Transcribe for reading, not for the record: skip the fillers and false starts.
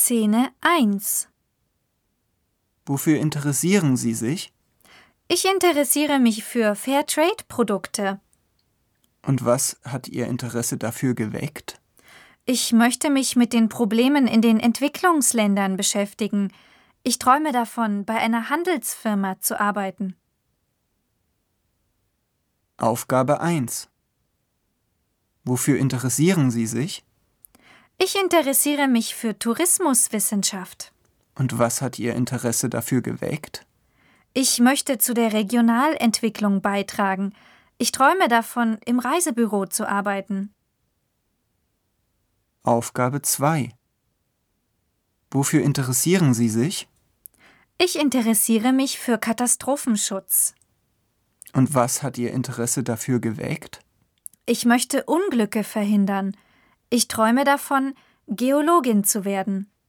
Szene 1. Wofür interessieren Sie sich? Ich interessiere mich für Fairtrade-Produkte. Und was hat Ihr Interesse dafür geweckt? Ich möchte mich mit den Problemen in den Entwicklungsländern beschäftigen. Ich träume davon, bei einer Handelsfirma zu arbeiten. Aufgabe 1. Wofür interessieren Sie sich? Ich interessiere mich für Tourismuswissenschaft. Und was hat Ihr Interesse dafür geweckt? Ich möchte zu der Regionalentwicklung beitragen. Ich träume davon, im Reisebüro zu arbeiten. Aufgabe 2. Wofür interessieren Sie sich? Ich interessiere mich für Katastrophenschutz. Und was hat Ihr Interesse dafür geweckt? Ich möchte Unglücke verhindern. Ich träume davon, Geologin zu werden.